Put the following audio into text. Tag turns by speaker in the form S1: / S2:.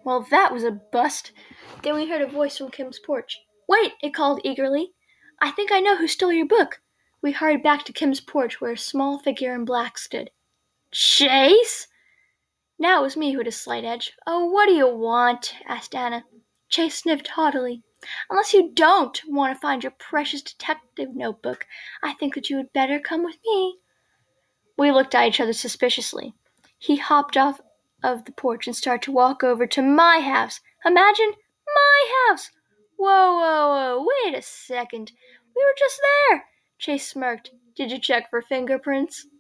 S1: Well, that was a bust. Then we heard a voice from Kim's porch. Wait, it called eagerly. I think I know who stole your book. We hurried back to Kim's porch where a small figure in black stood. Chase? Now it was me who had a slight edge. Oh, what do you want? Asked Anna. Chase sniffed haughtily. Unless you don't want to find your precious detective notebook, I think that you had better come with me. We looked at each other suspiciously. He hopped off of the porch and started to walk over to my house. Imagine my house! Whoa, whoa, whoa, wait a second. We were just there. Chase smirked. Did you check for fingerprints?